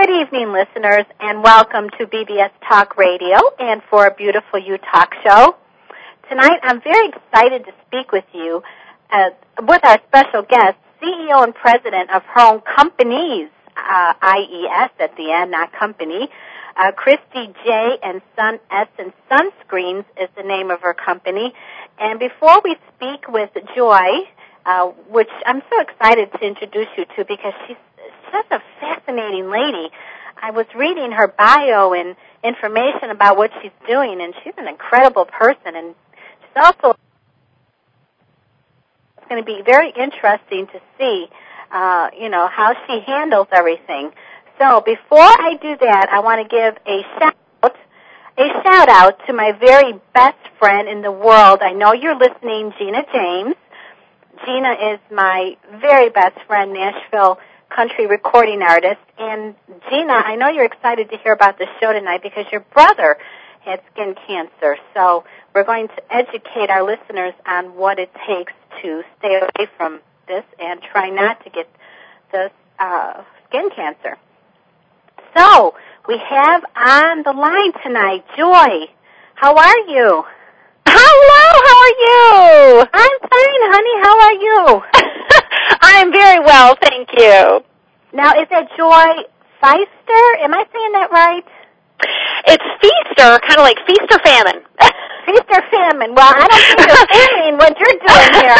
Good evening, listeners, and welcome to BBS Talk Radio and For a Beautiful You Talk Show. Tonight, I'm very excited to speak with you with our special guest, CEO and President of her own companies, IES at the end, not company. Christy J. and Sun S. and Sunscreens is the name of her company. And before we speak with Joy, which I'm so excited to introduce you to because she's such a fascinating lady. I was reading her bio and information about what she's doing, and she's an incredible person. And she's also going to be very interesting to see, how she handles everything. So before I do that, I want to give a shout out to my very best friend in the world. I know you're listening, Gina James. Gina is my very best friend, Nashville country recording artist. And Gina, I know you're excited to hear about the show tonight because your brother had skin cancer. So we're going to educate our listeners on what it takes to stay away from this and try not to get the skin cancer. So we have on the line tonight Joy. How are you? Hello, how are you? I'm fine, honey. How are you? I'm very well, thank you. Now, is that Joy Feister? Am I saying that right? It's Feaster, kind of like Feast or Famine. Feast or Famine. Well, I don't think you're famine what you're doing here.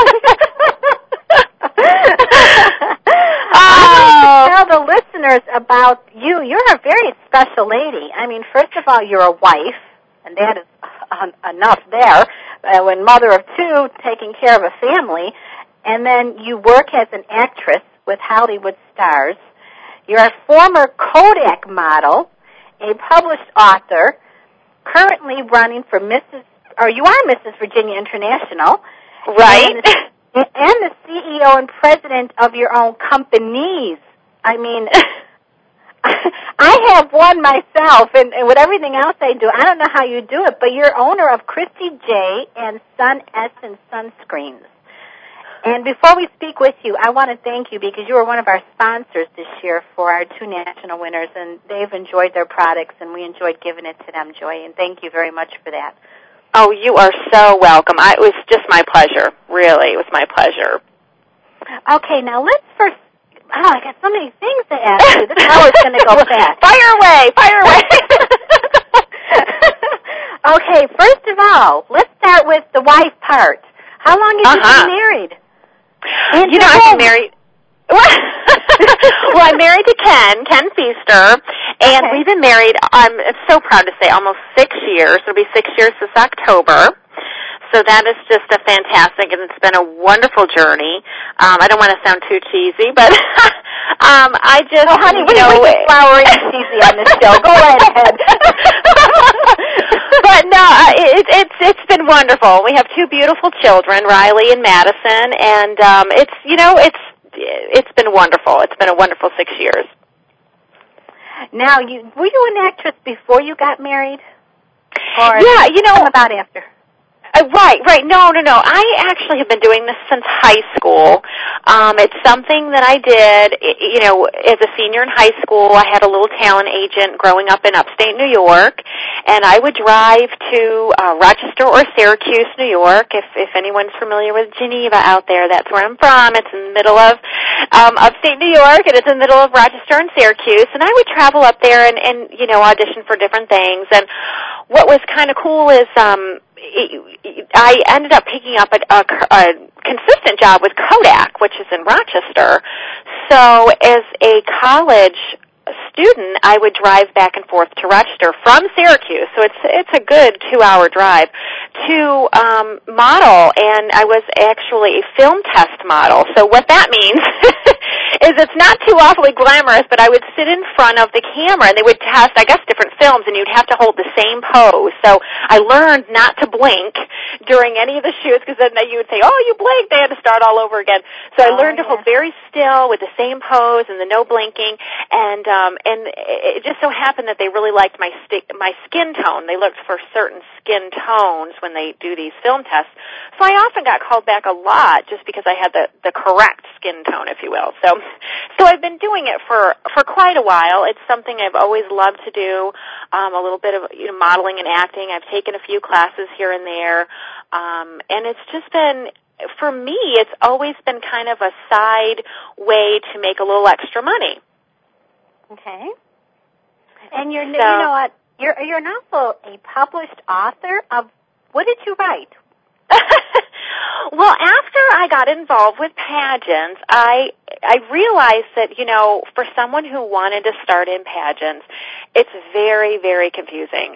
I want to tell the listeners about you. You're a very special lady. I mean, first of all, you're a wife, and that is enough there. When mother of two, taking care of a family, and then you work as an actress with Hollywood stars. You're a former Kodak model, a published author, currently running for you are Mrs. Virginia International. Right. And the CEO and president of your own companies. I mean, I have one myself, and with everything else I do, I don't know how you do it, but you're owner of Christy J. and Sun S. and Sunscreens. And before we speak with you, I want to thank you because you were one of our sponsors this year for our two national winners, and they've enjoyed their products, and we enjoyed giving it to them, Joy, and thank you very much for that. Oh, you are so welcome. It was just my pleasure. Really, it was my pleasure. Okay, now let's first... Oh, I got so many things to ask you. This hour's going to go fast. Fire away! Okay, first of all, let's start with the wife part. How long have you been married? I've been married. Well, I'm married to Ken Feaster, and we've been married, I'm so proud to say, almost 6 years. It'll be 6 years this October. So that is just a fantastic, and it's been a wonderful journey. I don't want to sound too cheesy, but I just, honey, we can flower and cheesy on this show. Go right ahead. But no, it's been wonderful. We have two beautiful children, Riley and Madison, and it's been wonderful. It's been a wonderful 6 years. Now, were you an actress before you got married? Or about after? Right. No. I actually have been doing this since high school. It's something that I did, as a senior in high school. I had a little talent agent growing up in upstate New York, and I would drive to Rochester or Syracuse, New York. If anyone's familiar with Geneva out there, that's where I'm from. It's in the middle of upstate New York, and it's in the middle of Rochester and Syracuse. And I would travel up there and audition for different things. And what was kind of cool is I ended up picking up a consistent job with Kodak, which is in Rochester. So as a college student, I would drive back and forth to Rochester from Syracuse. So it's a good 2-hour drive to model, and I was actually a film test model. So what that means is it's not too awfully glamorous, but I would sit in front of the camera, and they would test, I guess, different films, and you'd have to hold the same pose. So I learned not to blink during any of the shoots, because then you would say, oh, you blinked. They had to start all over again. So I learned to hold very still with the same pose and the no blinking, and it just so happened that they really liked my skin tone. They looked for certain skin tones when they do these film tests. So I often got called back a lot just because I had the correct skin tone, if you will. So So I've been doing it for quite a while. It's something I've always loved to do, a little bit of modeling and acting. I've taken a few classes here and there, and it's just been, for me, it's always been kind of a side way to make a little extra money. Okay. And you know what? You're also a published author of, what did you write? Well, after I got involved with pageants, I realized that, for someone who wanted to start in pageants, it's very, very confusing.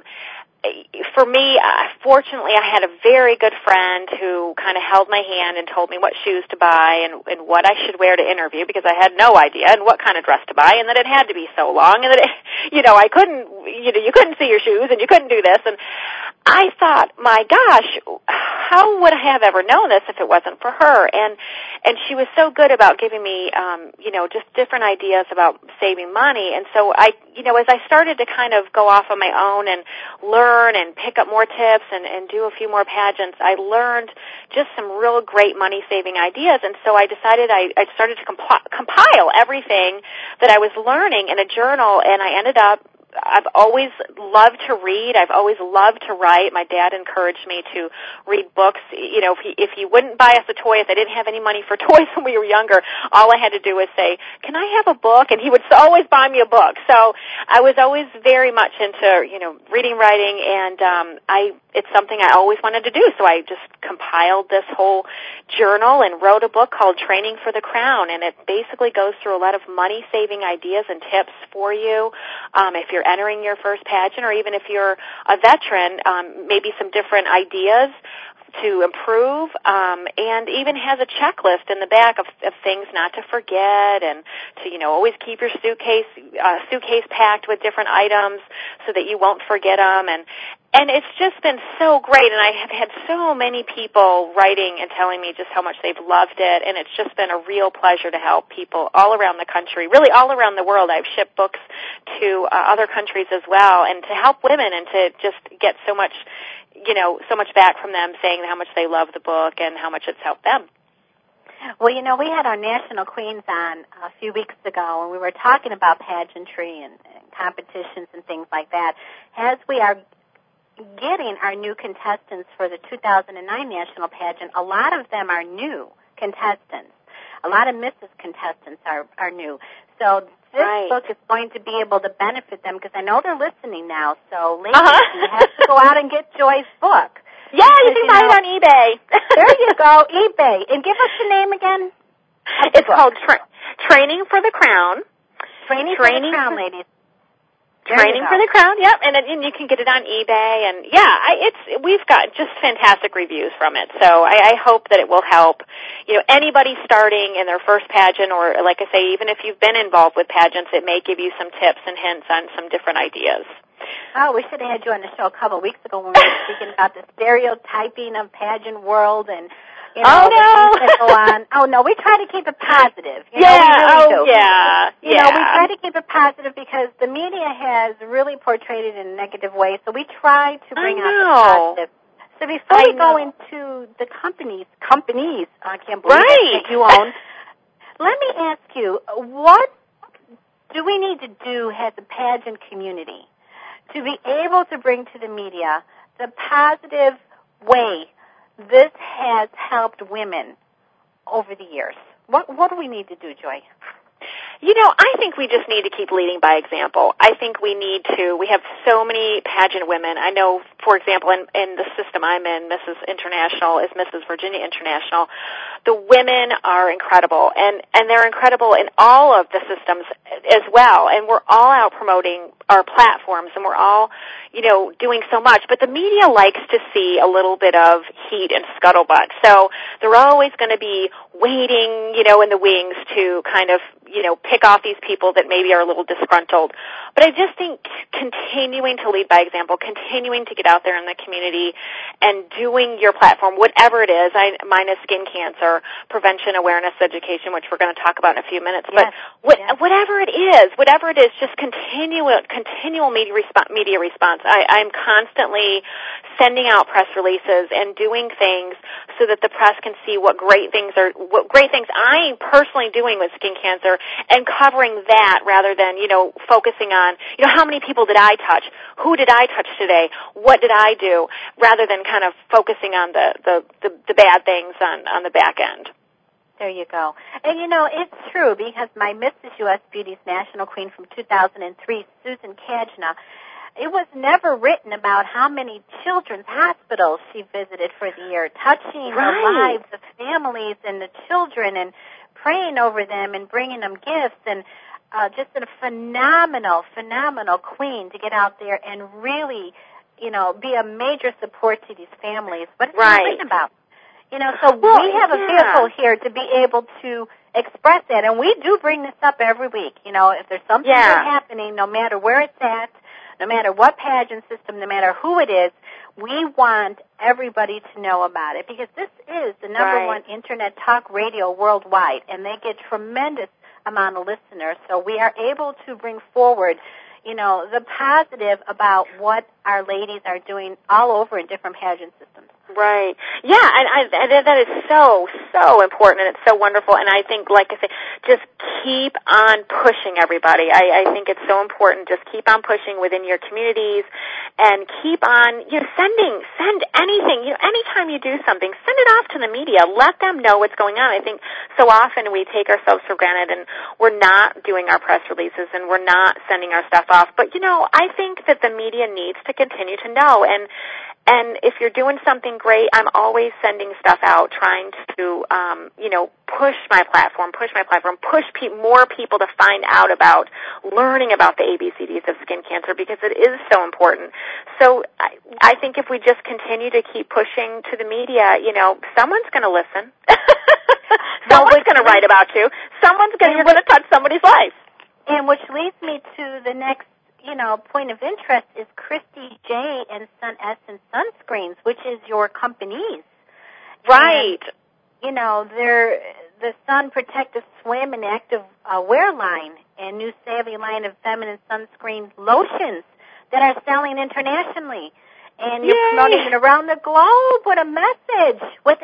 For me, fortunately, I had a very good friend who kind of held my hand and told me what shoes to buy and what I should wear to interview, because I had no idea, and what kind of dress to buy, and that it had to be so long, and that I couldn't, you couldn't see your shoes, and you couldn't do this, and I thought, my gosh, how would I have ever known this if it wasn't for her? And she was so good about giving me, just different ideas about saving money. And so as I started to kind of go off on my own and learn and pick up more tips and do a few more pageants, I learned just some real great money-saving ideas. And so I decided I started to compile everything that I was learning in a journal, and I ended up, I've always loved to read. I've always loved to write. My dad encouraged me to read books. If he wouldn't buy us a toy, if I didn't have any money for toys when we were younger, all I had to do was say, "Can I have a book?" And he would always buy me a book. So I was always very much into, reading, writing, and it's something I always wanted to do. So I just compiled this whole journal and wrote a book called Training for the Crown, and it basically goes through a lot of money-saving ideas and tips for you. If you're entering your first pageant, or even if you're a veteran, maybe some different ideas to improve, and even has a checklist in the back of things not to forget, and to always keep your suitcase packed with different items so that you won't forget them. And it's just been so great, and I have had so many people writing and telling me just how much they've loved it, and it's just been a real pleasure to help people all around the country, really all around the world. I've shipped books to other countries as well, and to help women and to just get so much back from them saying how much they love the book and how much it's helped them. Well, we had our National Queens on a few weeks ago, and we were talking about pageantry and competitions and things like that. As we are getting our new contestants for the 2009 National Pageant, a lot of them are new contestants. A lot of Mrs. contestants are new. So this book is going to be able to benefit them, because I know they're listening now. So, ladies, you have to go out and get Joy's book. Yeah, you can buy it on eBay. There you go, eBay. And give us the name again. It's called Training for the Crown. Training for the Crown, ladies. Training for the Crown, yep, and you can get it on eBay, and we've got just fantastic reviews from it. So I hope that it will help, anybody starting in their first pageant, or like I say, even if you've been involved with pageants, it may give you some tips and hints on some different ideas. Oh, we should have had you on the show a couple of weeks ago when we were speaking about the stereotyping of pageant world and the things that go on. Oh, no, we try to keep it positive. We really do. Yeah. We try to keep it positive because the media has really portrayed it in a negative way, so we try to bring out the positive. So before we go into the companies, I can't believe that you own, let me ask you, what do we need to do as a pageant community to be able to bring to the media the positive way this has helped women over the years? What do we need to do, Joy? I think we just need to keep leading by example. I think we have so many pageant women. I know, for example, in the system I'm in, Mrs. International is Mrs. Virginia International. The women are incredible, and they're incredible in all of the systems as well, and we're all out promoting our platforms, and we're all, doing so much. But the media likes to see a little bit of heat and scuttlebutt, so they're always going to be waiting, in the wings to kind of, pick off these people that maybe are a little disgruntled. But I just think continuing to lead by example, continuing to get out there in the community and doing your platform, whatever it is. Mine is skin cancer prevention, awareness, education, which we're going to talk about in a few minutes. Yes. But whatever it is, just continual media response. I'm constantly sending out press releases and doing things so that the press can see what great things I'm personally doing with skin cancer and covering that rather than, focusing on, how many people did I touch? Who did I touch today? What did I do? Rather than kind of focusing on the bad things on the back end. There you go. And, it's true because my Mrs. U.S. Beauty's National Queen from 2003, Susan Kajna, it was never written about how many children's hospitals she visited for the year, touching the lives of families and the children and praying over them and bringing them gifts, and just a phenomenal queen to get out there and really, be a major support to these families. But it's not written about. So we have a vehicle here to be able to express that, and we do bring this up every week. If there's something good happening, no matter where it's at, no matter what pageant system, no matter who it is, we want everybody to know about it because this is the number one internet talk radio worldwide, and they get tremendous amount of listeners. So we are able to bring forward, the positive about what our ladies are doing all over in different pageant systems. Right. Yeah, and that is so important, and it's so wonderful. And I think, like I say, just keep on pushing, everybody. I think it's so important. Just keep on pushing within your communities, and keep on, send anything. Anytime you do something, send it off to the media. Let them know what's going on. I think so often we take ourselves for granted, and we're not doing our press releases, and we're not sending our stuff off. But I think that the media needs to continue to know, and if you're doing something great, I'm always sending stuff out, trying to, push my platform, push more people to find out about, learning about the ABCDs of skin cancer because it is so important. So I think if we just continue to keep pushing to the media, someone's going to listen. Someone's going to write about you. You're going to touch somebody's life. And which leads me to the next point of interest is Christy J and Sun Essence Sunscreens, which is your companies. Right. And, they're the Sun Protective Swim and Active Wear line and new Savvy line of feminine sunscreen lotions that are selling internationally. And you're promoting it around the globe with a message.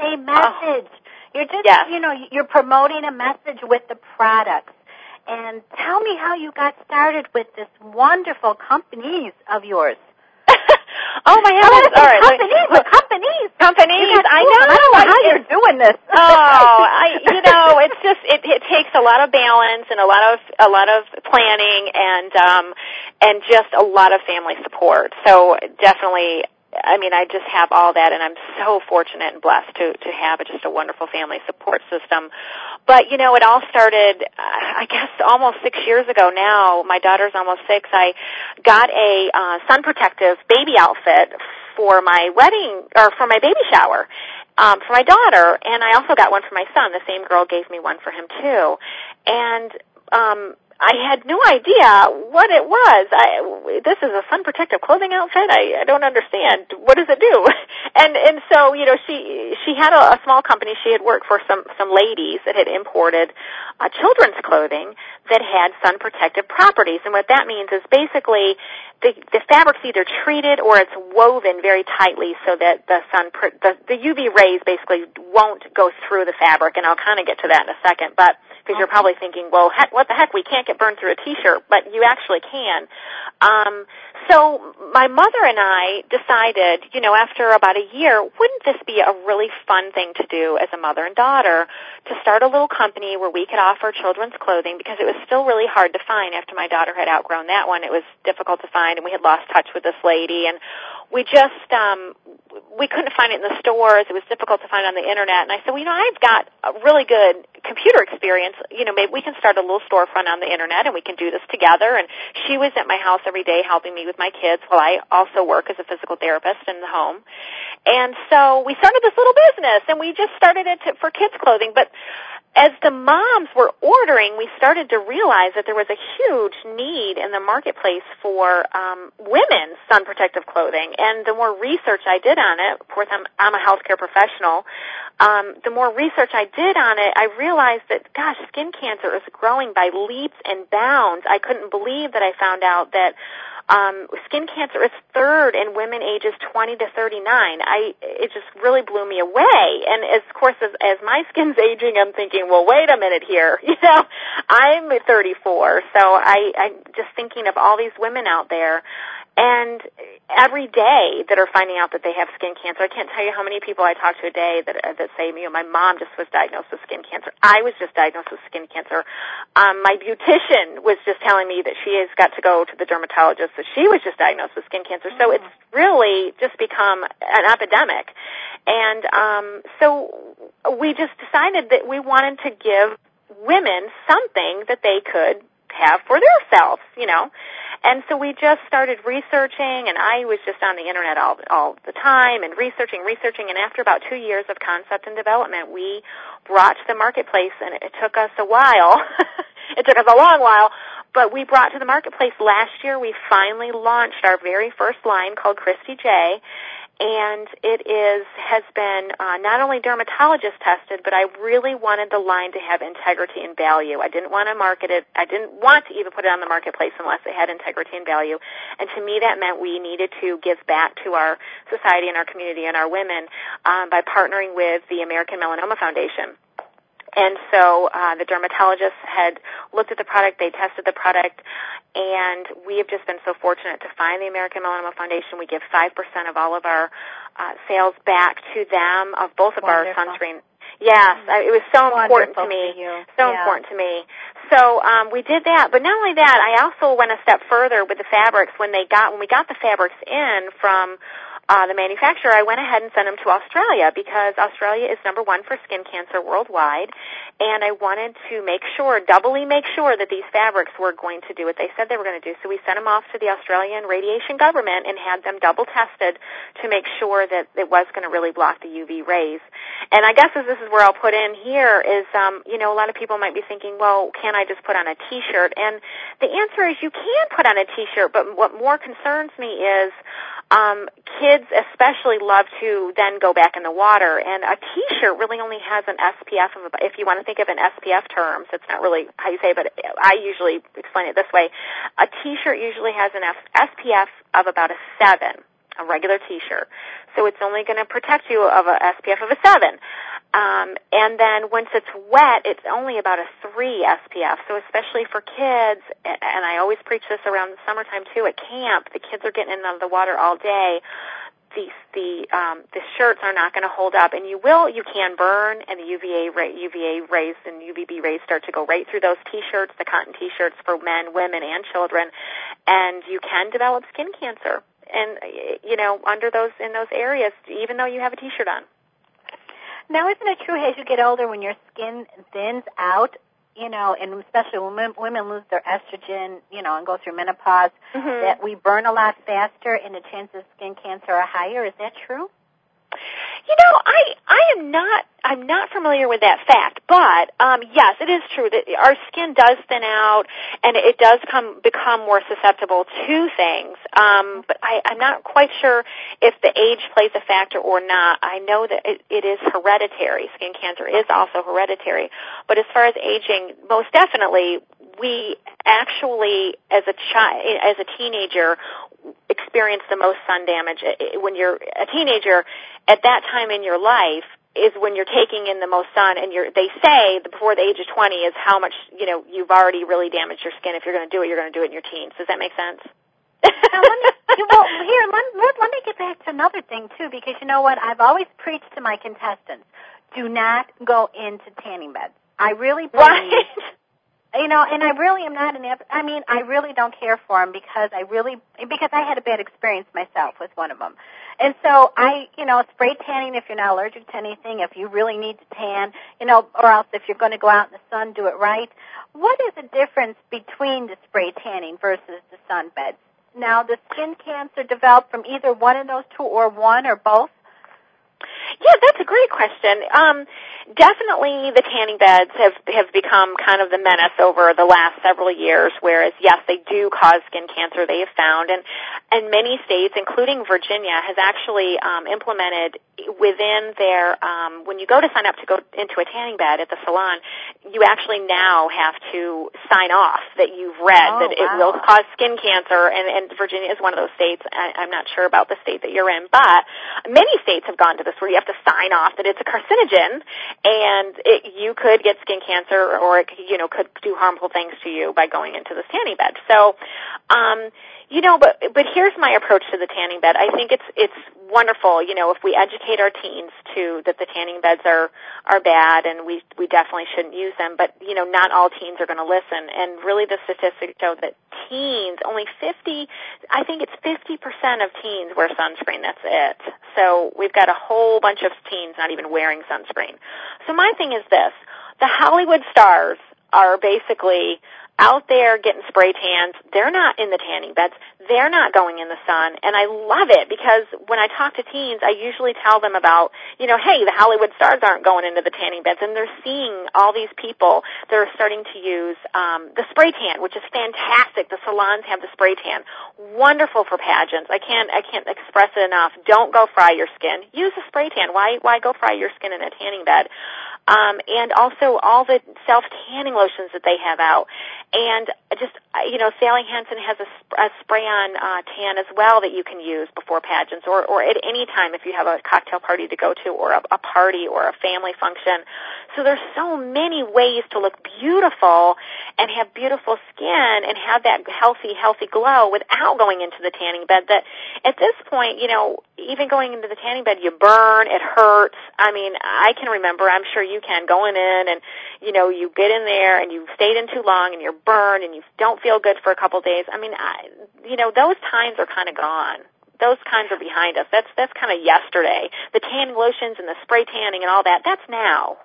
You're just, you're promoting a message with the products. And tell me how you got started with this wonderful companies of yours. Oh, my heavens. All right. Companies. I know. I don't know how you're doing this. It's just, it takes a lot of balance and a lot of planning and just a lot of family support. So definitely, I just have all that, and I'm so fortunate and blessed to have just a wonderful family support system. But, it all started, I guess, almost 6 years ago now. My daughter's almost 6. I got a sun protective baby outfit for my wedding, or for my baby shower, for my daughter, and I also got one for my son. The same girl gave me one for him, too. And I had no idea what it was. This is a sun protective clothing outfit? I don't understand. What does it do? And so, she had a small company. She had worked for some ladies that had imported children's clothing that had sun protective properties. And what that means is basically the fabric's either treated or it's woven very tightly so that the UV rays basically won't go through the fabric. And I'll kind of get to that in a second, but because you're probably thinking, well, what the heck, we can't get burned through a T-shirt, but you actually can. So my mother and I decided, after about a year, wouldn't this be a really fun thing to do as a mother and daughter, to start a little company where we could offer children's clothing, because it was still really hard to find after my daughter had outgrown that one. It was difficult to find, and we had lost touch with this lady, and we just, we couldn't find it in the stores. It was difficult to find on the internet, and I said, I've got a really good computer experience. Maybe we can start a little storefront on the internet, and we can do this together. And she was at my house every day helping me with my kids while I also work as a physical therapist in the home. And so we started this little business, and we just started it for kids' clothing. But as the moms were ordering, we started to realize that there was a huge need in the marketplace for women's sun protective clothing. And the more research I did on it, of course I'm a healthcare professional, the more research I did on it, I realized that, gosh, skin cancer is growing by leaps and bounds. I couldn't believe that I found out that skin cancer is third in women ages 20 to 39. It just really blew me away. And of course, as my skin's aging, I'm thinking, well, wait a minute here. I'm 34, so I'm just thinking of all these women out there. And every day that are finding out that they have skin cancer. I can't tell you how many people I talk to a day that say, my mom just was diagnosed with skin cancer. I was just diagnosed with skin cancer. My beautician was just telling me that she has got to go to the dermatologist, that she was just diagnosed with skin cancer. So it's really just become an epidemic. And so we just decided that we wanted to give women something that they could have for themselves, And so we just started researching, and I was just on the Internet all the time and researching, and after about 2 years of concept and development, we brought to the marketplace, and it took us a while. It took us a long while, but we brought to the marketplace last year. We finally launched our very first line called Christy J, and it has been not only dermatologist tested, but I really wanted the line to have integrity and value. I didn't want to market it. I didn't want to even put it on the marketplace unless it had integrity and value. And to me, that meant we needed to give back to our society and our community and our women by partnering with the American Melanoma Foundation. And so the dermatologists had looked at the product, they tested the product, and we have just been so fortunate to find the American Melanoma Foundation. We give 5% of all of our sales back to them, of both of our sunscreen. Yes, it was so important to me. Important to me. So we did that, but not only that, I also went a step further with the fabrics. When we got the fabrics in from the manufacturer, I went ahead and sent them to Australia because Australia is number one for skin cancer worldwide, and I wanted to doubly make sure that these fabrics were going to do what they said they were going to do. So we sent them off to the Australian radiation government and had them double tested to make sure that it was going to really block the UV rays. And I guess this is where I'll put in here is, a lot of people might be thinking, well, can I just put on a T-shirt? And the answer is you can put on a T-shirt, but what more concerns me is kids especially love to then go back in the water, and a T-shirt really only has an SPF of, if you want to think of an SPF terms, it's not really how you say it, but I usually explain it this way. A T-shirt usually has an SPF of about a 7, a regular T-shirt. So it's only going to protect you of a SPF of a 7. And then once it's wet, it's only about a 3 SPF. So especially for kids, and I always preach this around the summertime too at camp, the kids are getting in the water all day. The shirts are not going to hold up, and you can burn, and the UVA rays and UVB rays start to go right through those T-shirts, the cotton T-shirts for men, women, and children, and you can develop skin cancer. And in those areas, even though you have a T-shirt on. Now, isn't it true as you get older, when your skin thins out, and especially when women lose their estrogen, and go through menopause, that we burn a lot faster and the chances of skin cancer are higher? Is that true? I'm not familiar with that fact, but yes, it is true that our skin does thin out and it does become more susceptible to things. But I'm not quite sure if the age plays a factor or not. I know that it is hereditary. Skin cancer is also hereditary. But as far as aging, most definitely, we actually, as a teenager, experience the most sun damage. When you're a teenager, at that time in your life is when you're taking in the most sun, and they say before the age of 20 is how much, you've already really damaged your skin. If you're going to do it, you're going to do it in your teens. Does that make sense? Now, let me get back to another thing, too, because you know what? I've always preached to my contestants, do not go into tanning beds. I really believe... Right. And I really am not I really don't care for them because I had a bad experience myself with one of them. And so spray tanning if you're not allergic to anything, if you really need to tan, or else if you're going to go out in the sun, do it right. What is the difference between the spray tanning versus the sunbeds? Now, does skin cancer develop from either one of those two or one or both? Yeah, that's a great question. Definitely the tanning beds have become kind of the menace over the last several years, whereas, yes, they do cause skin cancer, they have found, and many states, including Virginia, has actually implemented within their, when you go to sign up to go into a tanning bed at the salon, you actually now have to sign off that you've read that it will cause skin cancer, and Virginia is one of those states. I'm not sure about the state that you're in, but many states have gone to this where you have to sign off that it's a carcinogen, and you could get skin cancer, or it could do harmful things to you by going into the tanning bed. So, but here's my approach to the tanning bed. I think it's wonderful, if we educate our teens that the tanning beds are bad, and we definitely shouldn't use them. But not all teens are going to listen, and really the statistics show that teens, only 50% of teens wear sunscreen. That's it. So we've got a whole bunch of teens not even wearing sunscreen. So my thing is this: the Hollywood stars are basically out there getting spray tans. They're not in the tanning beds. They're not going in the sun. And I love it because when I talk to teens, I usually tell them about, hey, the Hollywood stars aren't going into the tanning beds. And they're seeing all these people that are starting to use the spray tan, which is fantastic. The salons have the spray tan. Wonderful for pageants. I can't express it enough. Don't go fry your skin. Use a spray tan. Why go fry your skin in a tanning bed? And also all the self-tanning lotions that they have out. And just, Sally Hansen has a spray-on tan as well that you can use before pageants or at any time if you have a cocktail party to go to or a party or a family function. So there's so many ways to look beautiful and have beautiful skin and have that healthy glow without going into the tanning bed that at this point, even going into the tanning bed, you burn, it hurts. I mean, I can remember, I'm sure you can, going in and, you get in there and you've stayed in too long and you're burned and you don't feel good for a couple of days. I mean, those times are kind of gone. Those times are behind us. That's kind of yesterday. The tanning lotions and the spray tanning and all that's now,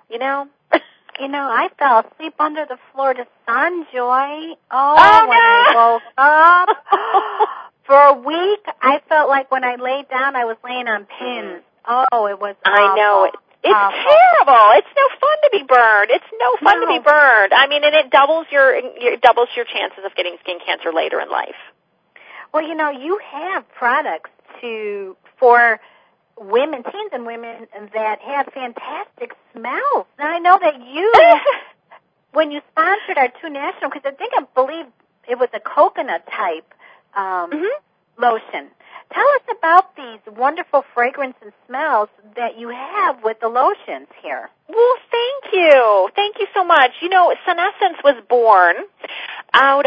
I fell asleep under the Florida sun, Joy. I woke up. For a week, I felt like when I laid down, I was laying on pins. Oh, it was awful. I know it. It's terrible. It's no fun to be burned. It's no fun to be burned. I mean, and it doubles your chances of getting skin cancer later in life. Well, you have products for women, teens and women that have fantastic smells. And I know that you, when you sponsored our 2 National, because I believe it was a coconut type lotion. Tell us about these wonderful fragrance and smells that you have with the lotions here. Well, thank you. Thank you so much. Senescence was born out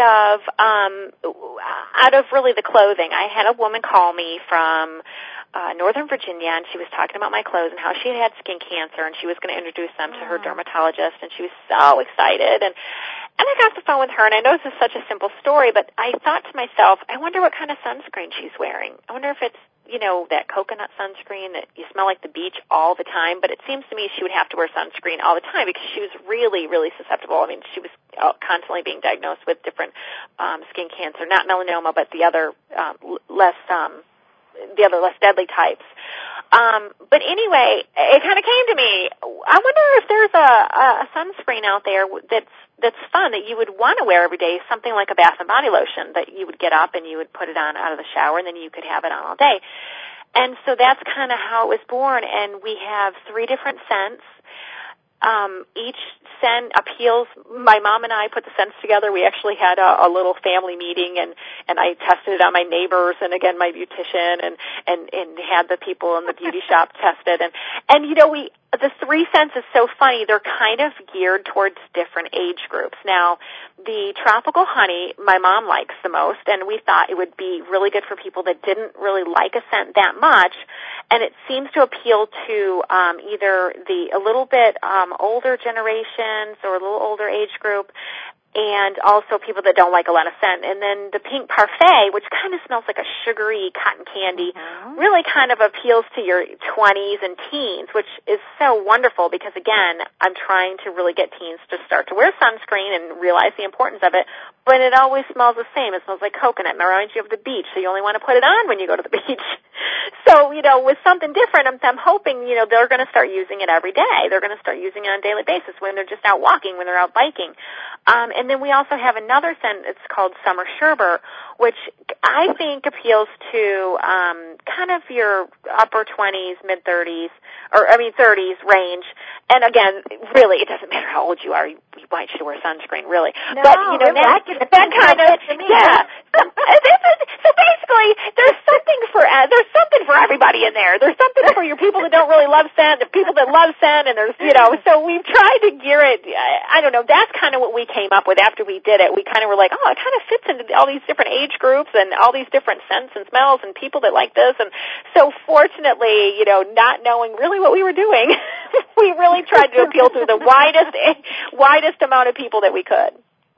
of really the clothing. I had a woman call me from Northern Virginia, and she was talking about my clothes and how she had skin cancer, and she was going to introduce them to her dermatologist, and she was so excited. And I got off the phone with her, and I know this is such a simple story, but I thought to myself, I wonder what kind of sunscreen she's wearing. I wonder if it's, that coconut sunscreen that you smell like the beach all the time, but it seems to me she would have to wear sunscreen all the time because she was really, really susceptible. I mean, she was constantly being diagnosed with different skin cancer, not melanoma, but the other less deadly types. But anyway, it kind of came to me. I wonder if there's a sunscreen out there that's fun that you would want to wear every day, something like a Bath and Body Lotion that you would get up and you would put it on out of the shower and then you could have it on all day. And so that's kind of how it was born. And we have 3 different scents. Each scent appeals. My mom and I put the scents together. We actually had a little family meeting, and I tested it on my neighbors and again my beautician, and had the people in the beauty shop test it. And the 3 scents is so funny. They're kind of geared towards different age groups. Now, the tropical honey my mom likes the most, and we thought it would be really good for people that didn't really like a scent that much. And it seems to appeal to either a little bit older generations or a little older age group. and also people that don't like a lot of scent. And then the Pink Parfait, which kind of smells like a sugary cotton candy, really kind of appeals to your 20s and teens, which is so wonderful because, again, I'm trying to really get teens to start to wear sunscreen and realize the importance of it, but it always smells the same. It smells like coconut and reminds you of the beach, so you only want to put it on when you go to the beach. So, with something different, I'm hoping, they're going to start using it every day. They're going to start using it on a daily basis when they're just out walking, when they're out biking. And then we also have another scent. It's called Summer Sherbet, which I think appeals to kind of your upper 20s, mid 30s, 30s range. And again, really, it doesn't matter how old you are. We want you to wear sunscreen, really. No, but that kind of, yeah. So basically, there's something for everybody in there. There's something for your people that don't really love scent, the people that love scent, and there's So we've tried to gear it. I don't know. That's kind of what we came up with after we did it. We kind of were like, it kind of fits into all these different age groups and all these different scents and smells and people that like this. And so fortunately, not knowing really what we were doing, we really tried to appeal to the widest amount of people that we could.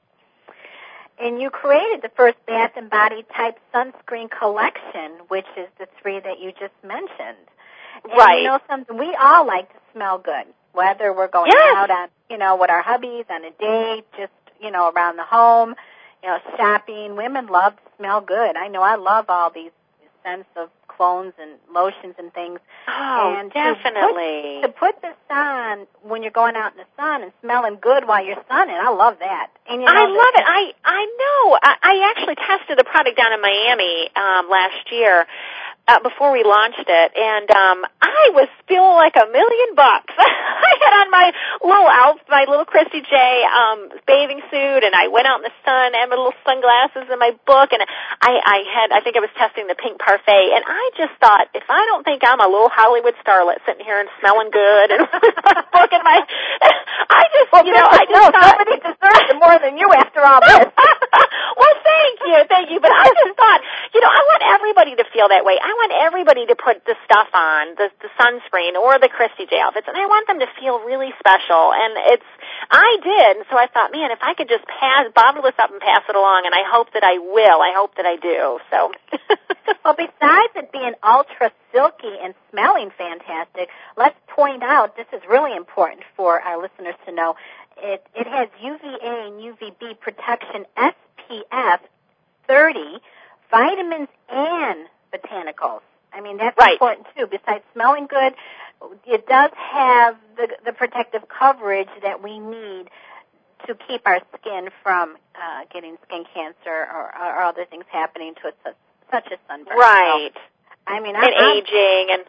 And you created the first Bath & Body type sunscreen collection, which is the 3 that you just mentioned. And right. Something, we all like to smell good, whether we're going out on, with our hubbies on a date, just, around the home, shopping. Women love to smell good. I know I love all these scents of clones and lotions and things. Oh, and definitely. To put this on when you're going out in the sun and smelling good while you're sunning, I love that. And I love it. I know. I actually tested the product down in Miami last year before we launched it, and I was feeling like $1 million. I had on my little Christy J bathing suit, and I went out in the sun, and my little sunglasses and my book, and I think I was testing the Pink Parfait, and I just thought, if I don't think I'm a little Hollywood starlet sitting here and smelling good and book in my, I just thought somebody deserves it more than you after all this. Well, thank you. But I just thought, I want everybody to feel that way. I want everybody to put the stuff on, the sunscreen or the Christy J outfits, and I want them to feel really special. And I did, and so I thought, man, if I could just bottle this up and pass it along, and I hope that I will. I hope that I do. So. Well, besides it being ultra silky and smelling fantastic, let's point out, this is really important for our listeners to know, it has UVA and UVB protection, SPF 30, vitamins and botanicals. I mean, that's important too. Besides smelling good, it does have the protective coverage that we need to keep our skin from getting skin cancer or other things happening to it, such as sunburn. Right. So, I mean, and aging and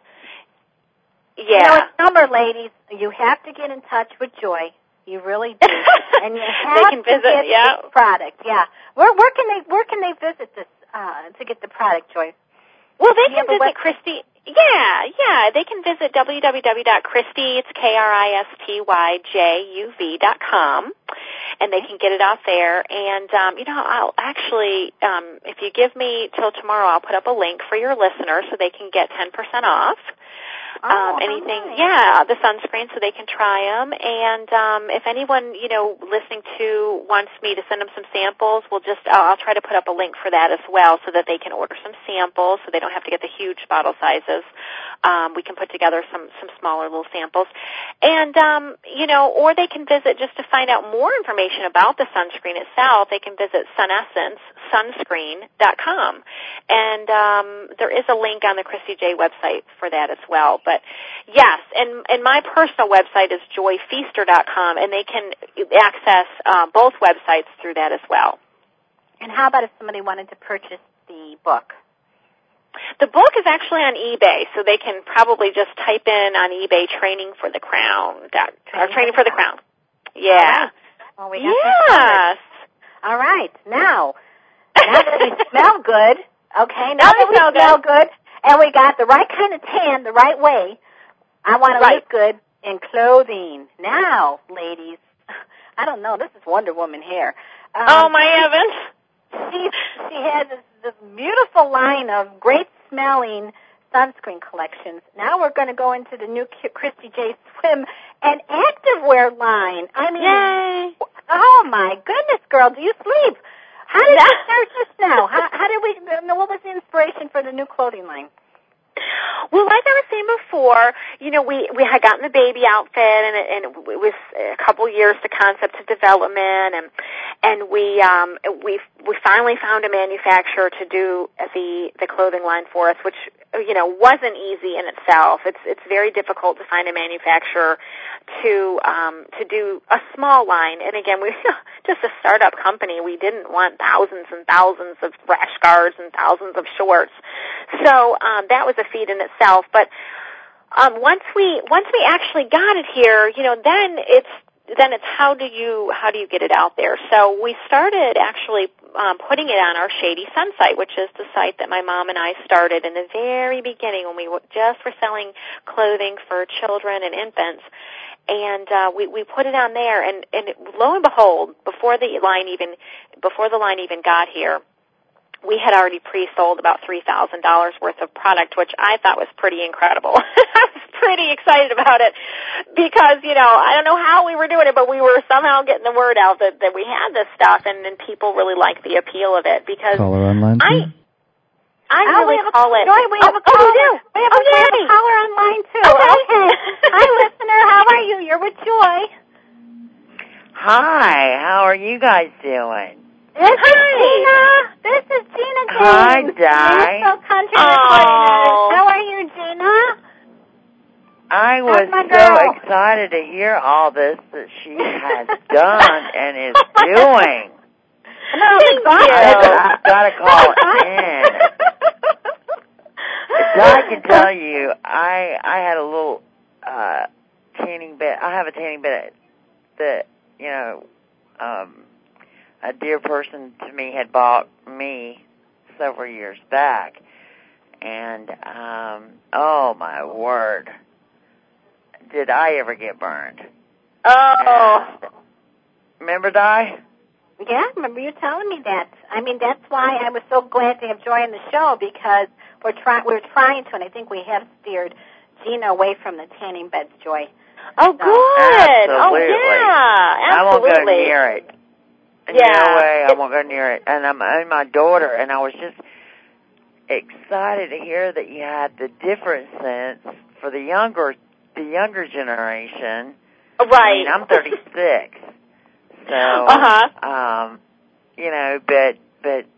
it's summer, ladies. You have to get in touch with Joy. You really do, and you have to get this product. Yeah. Where can they visit this to get the product, Joy? Well, they can visit Christy. Yeah. They can visit www.christy, it's KRISTYJUV.com, and they can get it out there. And, I'll actually, if you give me till tomorrow, I'll put up a link for your listeners so they can get 10% off. Anything, nice. The sunscreen, so they can try them. And if anyone, listening to wants me to send them some samples, I'll try to put up a link for that as well, so that they can order some samples, so they don't have to get the huge bottle sizes. We can put together some smaller little samples, and or they can visit just to find out more information about the sunscreen itself. They can visit SunEssenceSunscreen.com, and there is a link on the Christy J website for that as well. But yes, and my personal website is joyfeaster.com, and they can access both websites through that as well. And how about if somebody wanted to purchase the book? The book is actually on eBay, so they can probably just type in on eBay "Training for the Crown" or "Training for the Crown." Yeah. Well, we got that covered. All right. Now that we smell good, okay. Now that we smell good, and we got the right kind of tan the right way, I want to look good in clothing. Now, ladies, I don't know. This is Wonder Woman hair. Oh my heavens! She has this beautiful line of great-smelling sunscreen collections. Now we're going to go into the new Christy J Swim and activewear line. I mean, yay! Oh, my goodness, girl, do you sleep? How did you start this now? How did we, what was the inspiration for the new clothing line? Well, like I was saying before, we had gotten the baby outfit, and it was a couple years to concept to development, and we finally found a manufacturer to do the clothing line for us, which wasn't easy in itself. It's very difficult to find a manufacturer to do a small line, and again, we just a startup company. We didn't want thousands and thousands of rash guards and thousands of shorts, so that was a feat in itself. But once we actually got it here, then it's how do you get it out there? So we started actually putting it on our Shady Sun site, which is the site that my mom and I started in the very beginning when we just were selling clothing for children and infants. And we put it on there, and lo and behold, before the line even got here, we had already pre-sold about $3,000 worth of product, which I thought was pretty incredible. I was pretty excited about it because, I don't know how we were doing it, but we were somehow getting the word out that we had this stuff, and people really liked the appeal of it because caller online, please. I really call it. Joy, we have a caller. We have a caller online too. Okay. Hi, listener. How are you? You're with Joy. Hi. How are you guys doing? This is Gina. This is Gina James. Hi, Di. Nashville Country Recording. How are you, Gina? I was so excited to hear all this that she has done and is doing. I've got to call in. I can tell you, I had a little tanning bed. I have a tanning bed that, a dear person to me had bought me several years back. And, oh, my word. Did I ever get burned? Oh. Remember, Di? Yeah, I remember you telling me that. I mean, that's why I was so glad to have Joy on the show because we're trying to, and I think we have steered Gina away from the tanning beds, Joy. Oh, good. Absolutely. Oh, yeah. Absolutely. I won't go near it. Yeah. No way, I won't go near it. And I'm my daughter, and I was just excited to hear that you had the different sense for the younger generation. Right. I mean, I'm 36. So, but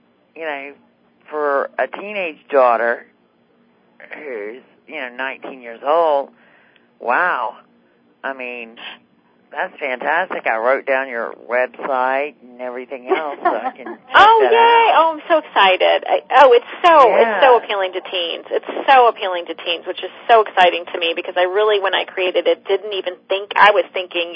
for a teenage daughter who's, 19 years old, wow. I mean, that's fantastic. I wrote down your website and everything else so I can check that out. Oh, I'm so excited. It's so appealing to teens. It's so appealing to teens, which is so exciting to me because I really, when I created it, didn't even think, I was thinking,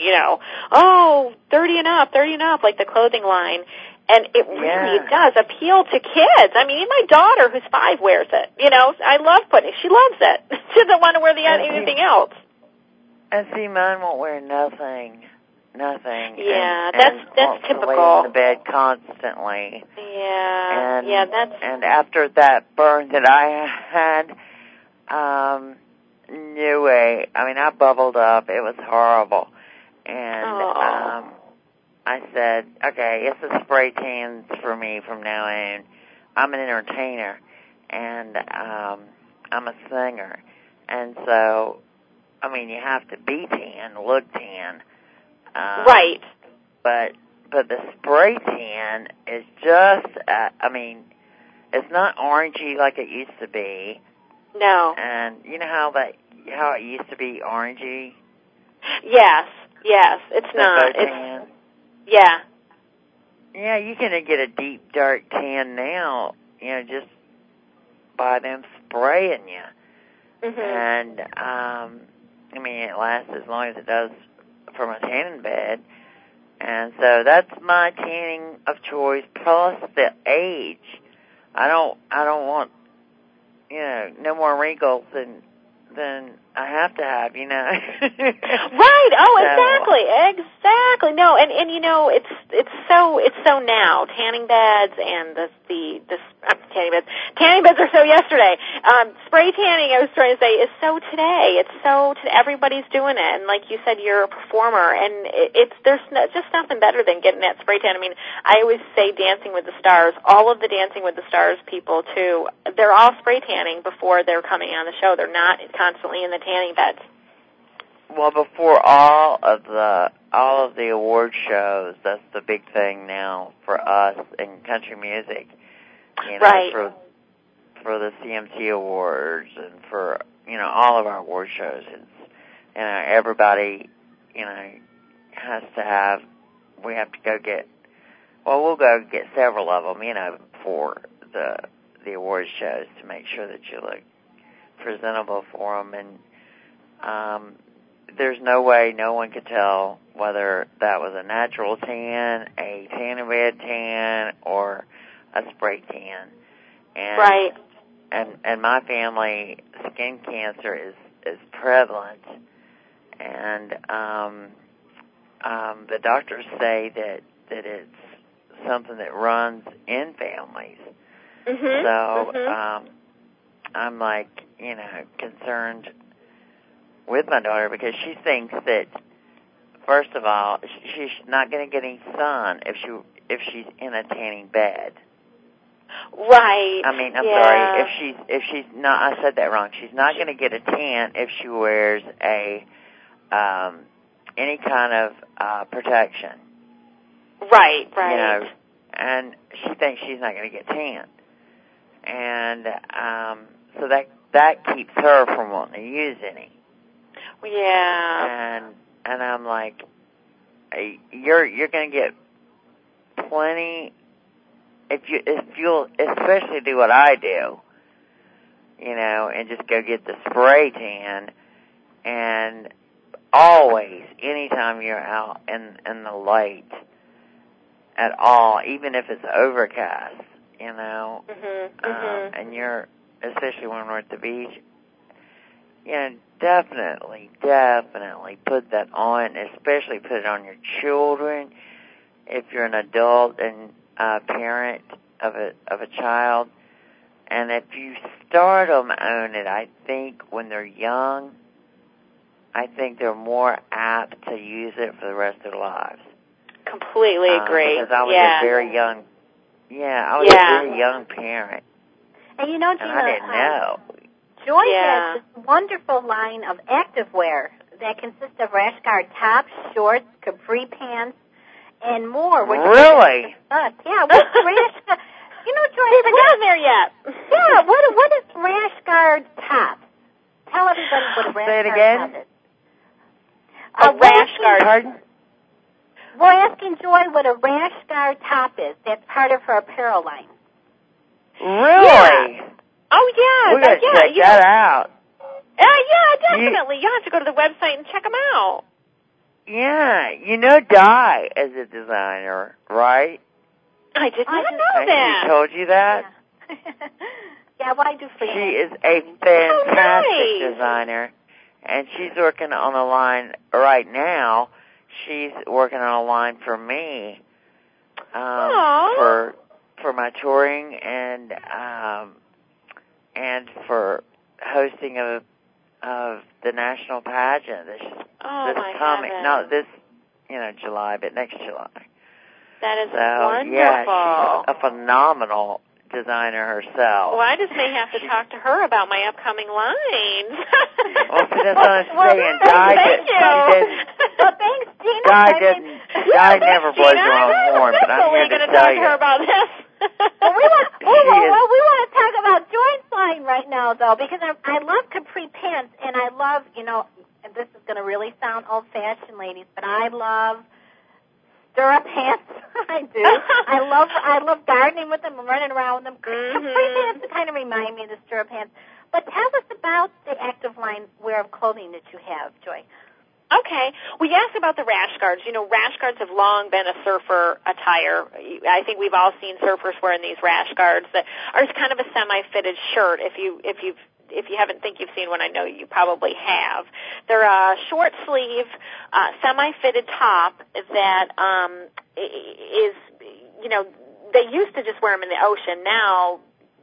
30 and up, like the clothing line. And it really does appeal to kids. I mean, my daughter, who's 5, wears it. I love putting it. She loves it. She doesn't want to wear anything else. And see, mine won't wear nothing. Yeah, and that's typical. Lay in the bed constantly. Yeah, that's. And after that burn that I had, no way. I mean, I bubbled up. It was horrible. And I said, okay, it's a spray tans for me from now on. I'm an entertainer, and I'm a singer, and so. I mean, you have to be tan, look tan. Right. But the spray tan is just, it's not orangey like it used to be. No. And you know how it used to be orangey? Yes, it's not. Tan? Yeah. Yeah, you can get a deep, dark tan now, just by them spraying you. Mm-hmm. And, it lasts as long as it does from a tanning bed. And so that's my tanning of choice, plus the age. I don't want, no more wrinkles than I have to have, Right. Oh, exactly. No, and it's so now tanning beds and the tanning beds. Tanning beds are so yesterday. Spray tanning, I was trying to say, is so today. It's so everybody's doing it, and like you said, you're a performer, and there's just nothing better than getting that spray tan. I mean, I always say Dancing with the Stars. All of the Dancing with the Stars people too, they're all spray tanning before they're coming on the show. They're not constantly in the tanning beds. Well, before all of the award shows, that's the big thing now for us in country music. You know, right. For the CMT Awards and for, you know, all of our award shows, it's, you know, everybody, you know, has to have. We have to go get. Well, we'll go get several of them, you know, for the award shows to make sure that you look presentable for them. And there's no way no one could tell whether that was a natural tan, a tanning bed tan, or a spray tan. And, right. And my family, skin cancer is prevalent, and the doctors say that it's something that runs in families. Mm-hmm. So I'm like, you know, concerned with my daughter because she thinks that, first of all, she's not going to get any sun if she's in a tanning bed. Right. I mean, I'm sorry. If she's not, I said that wrong. She's not going to get a tan if she wears any kind of protection. Right. You know, and she thinks she's not going to get tan, and so that keeps her from wanting to use any. Yeah. And I'm like, you're going to get plenty. If you'll especially do what I do, you know, and just go get the spray tan, and always, anytime you're out in the light at all, even if it's overcast, you know, and you're, especially when we're at the beach, you know, definitely put that on, especially put it on your children. If you're an adult and parent of a child, and if you start them on it, I think when they're young, I think they're more apt to use it for the rest of their lives. Completely agree. Because I was a very young, I was a very young parent, and you know, Gina, and I didn't know. Joy has this wonderful line of activewear that consists of rash guard tops, shorts, capri pants, and more. Really? Yeah, what's rash? You know, Joy, we haven't gotten there yet. Yeah, what is rash guard top? Tell everybody what a rash Say it guard again. top is. A rash guard. Pardon? We're asking Joy what a rash guard top is. That's part of her apparel line. Really? Yeah. Oh, yeah. We're going to check that out. Yeah, definitely. You have to go to the website and check them out. Yeah. You know Di is a designer, right? I did not know that. She told you that? Yeah, yeah, well, I do for you. She is a fantastic designer, and she's working on a line right now. She's working on a line for me for my touring and for hosting of the national pageant. This coming, not this, July, but next July. That is wonderful. Yeah, she's a phenomenal designer herself. Well, I just may have to talk to her about my upcoming lines. Well, see, that's what I'm saying. Thank you. Well, thanks, Gina. Di never blows her own horn, but I'm here to tell you. We're going to talk to her about this. Well, we want to talk about Joy's line right now, though, because I love capri pants, and I love, and this is going to really sound old-fashioned, ladies, but I love stirrup pants. I do. I love gardening with them and running around with them. Capri pants kind of remind me of the stirrup pants. But tell us about the active line wear of clothing that you have, Joy. Okay. We asked about the rash guards. Rash guards have long been a surfer attire. I think we've all seen surfers wearing these rash guards that are kind of a semi-fitted shirt. If you haven't think you've seen one, I know you probably have. They're a short sleeve, semi-fitted top that is, they used to just wear them in the ocean. Now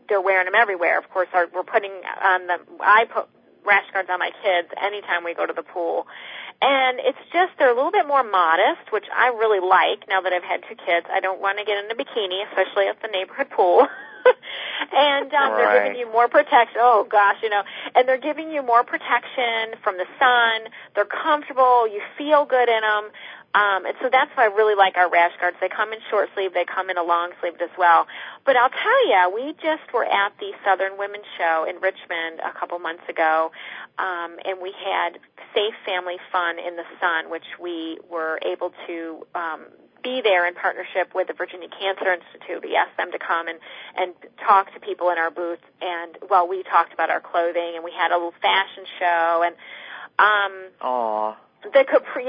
they're wearing them everywhere. Of course, we're putting on them. I put rash guards on my kids anytime we go to the pool. And it's just, they're a little bit more modest, which I really like now that I've had 2 kids. I don't want to get in a bikini, especially at the neighborhood pool. And they're giving you more protection. Oh, gosh, and they're giving you more protection from the sun. They're comfortable. You feel good in them. And so that's why I really like our rash guards. They come in short sleeve. They come in a long sleeved as well. But I'll tell you, we just were at the Southern Women's Show in Richmond a couple months ago, and we had Safe Family Fun in the Sun, which we were able to be there in partnership with the Virginia Cancer Institute. We asked them to come and talk to people in our booth, and, well, we talked about our clothing, and we had a little fashion show, and the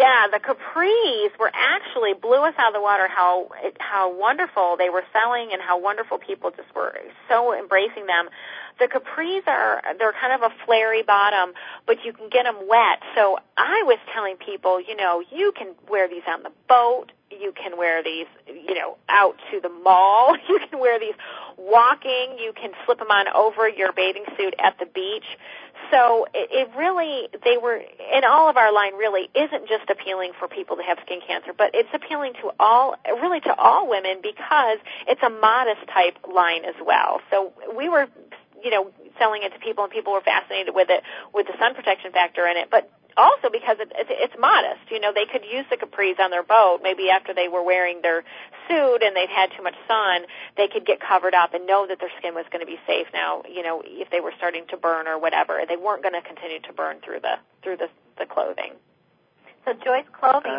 capris were actually blew us out of the water how wonderful they were selling and how wonderful people just were so embracing them. The capris they're kind of a flary bottom, but you can get them wet. So I was telling people, you can wear these on the boat. You can wear these, out to the mall. You can wear these walking. You can slip them on over your bathing suit at the beach. So it really, and all of our line really isn't just appealing for people to have skin cancer, but it's appealing to all women because it's a modest type line as well. So we were, selling it to people, and people were fascinated with it, with the sun protection factor in it, but also because it's modest. They could use the capris on their boat. Maybe after they were wearing their suit and they'd had too much sun, they could get covered up and know that their skin was going to be safe now, if they were starting to burn or whatever. They weren't going to continue to burn through the clothing. So Joy's clothing,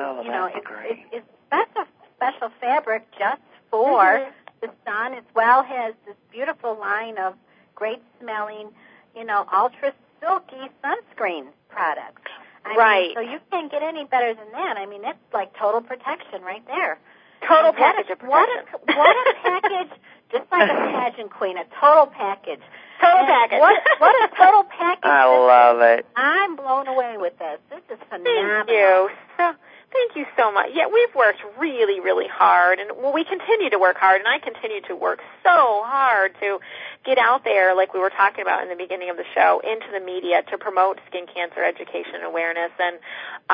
is special fabric just for the sun, as well as this beautiful line of great smelling, ultra silky sunscreen products. I mean, so you can't get any better than that. I mean, it's like total protection right there. Total package of protection. What a package, just like a pageant queen, a total package. Total package. What a total package. I love it. I'm blown away with this. This is phenomenal. Thank you. Thank you so much. Yeah, we've worked really, really hard, and we continue to work hard, and I continue to work so hard to get out there, like we were talking about in the beginning of the show, into the media to promote skin cancer education and awareness. And,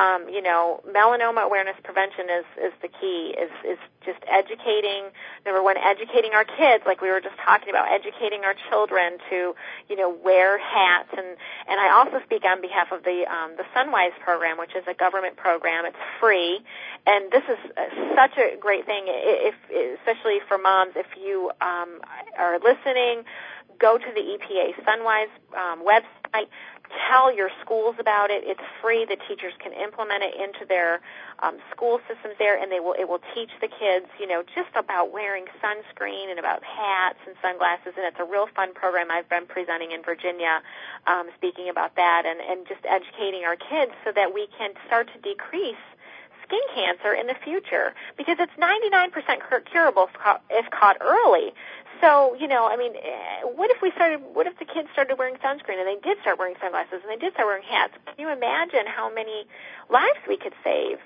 melanoma awareness prevention is the key, is just educating, number one, educating our kids, like we were just talking about, educating our children to, wear hats. And I also speak on behalf of the Sunwise program, which is a government program. It's free, and this is such a great thing, especially for moms. If you are listening, go to the EPA Sunwise website. Tell your schools about it. It's free. The teachers can implement it into their school systems there, and it will teach the kids, just about wearing sunscreen and about hats and sunglasses. And it's a real fun program. I've been presenting in Virginia, speaking about that, and just educating our kids so that we can start to decrease skin cancer in the future, because it's 99% curable if caught early. So, what if the kids started wearing sunscreen, and they did start wearing sunglasses, and they did start wearing hats? Can you imagine how many lives we could save,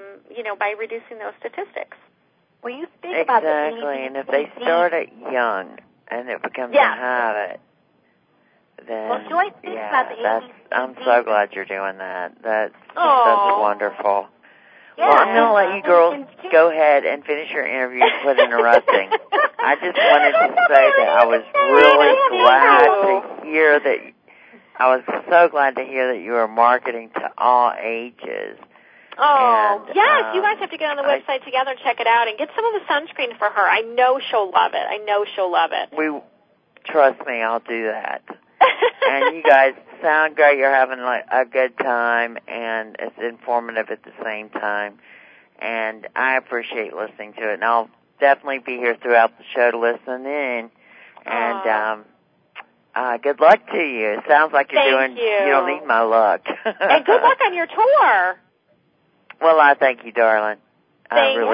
by reducing those statistics? Well, you speak about exactly, and if they start it young and it becomes a habit, then Joy speaks about the I'm so glad you're doing that. That's wonderful. Yeah. Well, I'm going to let you girls go ahead and finish your interview with interrupting. I just wanted to say that I was really glad to hear that. I was so glad to hear that you are marketing to all ages. Oh, and, yes, you guys have to get on the website together and check it out and get some of the sunscreen for her. I know she'll love it. Trust me, I'll do that. And you guys sound great. You're having a good time, and it's informative at the same time. And I appreciate listening to it. And I'll definitely be here throughout the show to listen in. And good luck to you. It sounds like you don't need my luck. And good luck on your tour. Well, I thank you, darling. Thank you.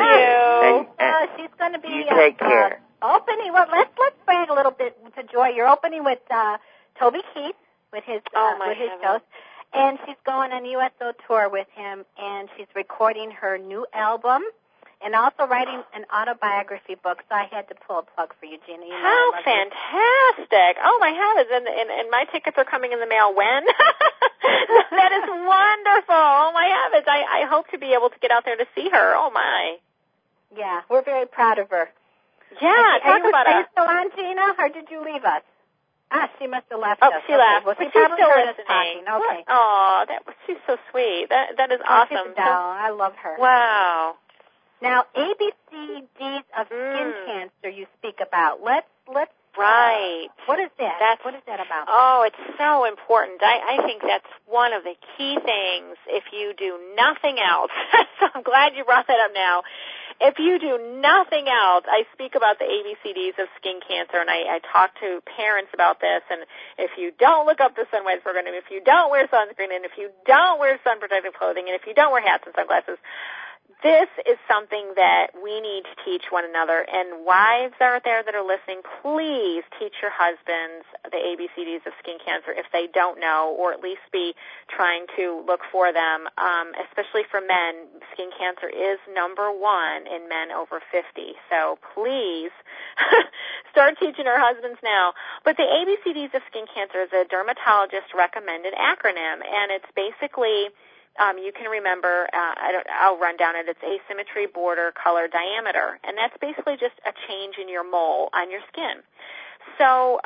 And she's going to be you take care. Opening. Well, let's brag a little bit to Joy. You're opening with Toby Keith with his shows, and she's going on USO tour with him, and she's recording her new album and also writing an autobiography book, so I had to pull a plug for you, Gina. How fantastic. Oh, my heavens, and my tickets are coming in the mail when? That is wonderful. Oh, my heavens. I hope to be able to get out there to see her. Oh, my. Yeah, we're very proud of her. Yeah, talk about her. Are you still on, Gina, or did you leave us? She must have left us. She left. Well, but she's still listening. Okay. Oh, she's so sweet. That is awesome. She's a doll. I love her. Wow. Now, ABCDs of skin cancer you speak about. Let's. Right. What is that? What is that about? Oh, it's so important. I think that's one of the key things if you do nothing else. So I'm glad you brought that up now. If you do nothing else, I speak about the ABCDs of skin cancer, and I talk to parents about this, and if you don't look up the Sunwise program, and if you don't wear sunscreen, and if you don't wear sun protective clothing, and if you don't wear hats and sunglasses, this is something that we need to teach one another. And wives out there that are listening, please teach your husbands the ABCDs of skin cancer if they don't know, or at least be trying to look for them. Especially for men, skin cancer is number one in men over 50. So please start teaching our husbands now. But the ABCDs of skin cancer is a dermatologist-recommended acronym, and it's basically... you can remember, I'll run down it. It's asymmetry, border, color, diameter. And that's basically just a change in your mole on your skin. So,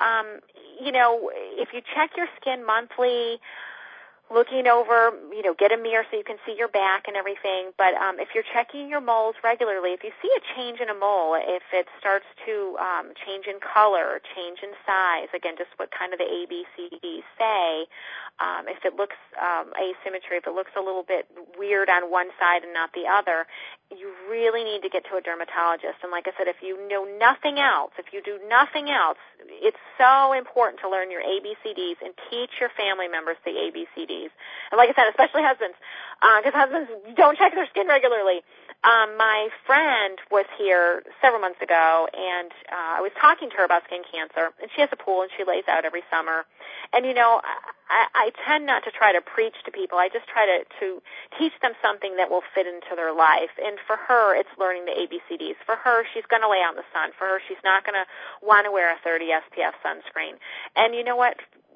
if you check your skin monthly, looking over, get a mirror so you can see your back and everything. But if you're checking your moles regularly, if you see a change in a mole, if it starts to change in color, change in size, again, just what kind of the ABCDs say, if it looks asymmetry, if it looks a little bit weird on one side and not the other, you really need to get to a dermatologist. And like I said, if you know nothing else, if you do nothing else, it's so important to learn your ABCDs and teach your family members the ABCDs. And like I said, especially husbands, because husbands don't check their skin regularly. My friend was here several months ago, and I was talking to her about skin cancer, and she has a pool, and she lays out every summer. And, I tend not to try to preach to people. I just try to teach them something that will fit into their life. And for her, it's learning the ABCDs. For her, she's going to lay out in the sun. For her, she's not going to want to wear a 30 SPF sunscreen. And you know what?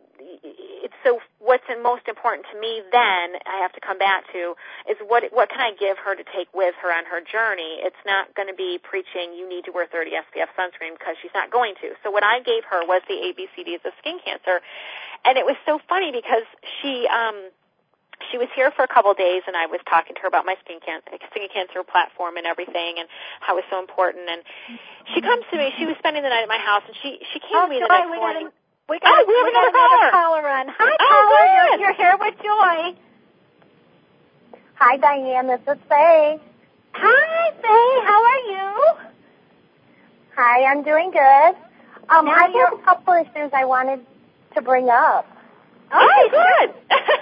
So what's most important to me then, I have to come back to, is what can I give her to take with her on her journey? It's not going to be preaching you need to wear 30 SPF sunscreen, because she's not going to. So what I gave her was the ABCDs of skin cancer. And it was so funny because she was here for a couple of days, and I was talking to her about my skin cancer platform and everything, and how it was so important. And she comes to me. She was spending the night at my house, and she came to me the next morning. We have another caller on. Hi, caller. You're here with Joy. Hi, Diane. This is Faye. Hi, Faye. How are you? Hi, I'm doing good. I have a couple issues I wanted to bring up. Oh, good.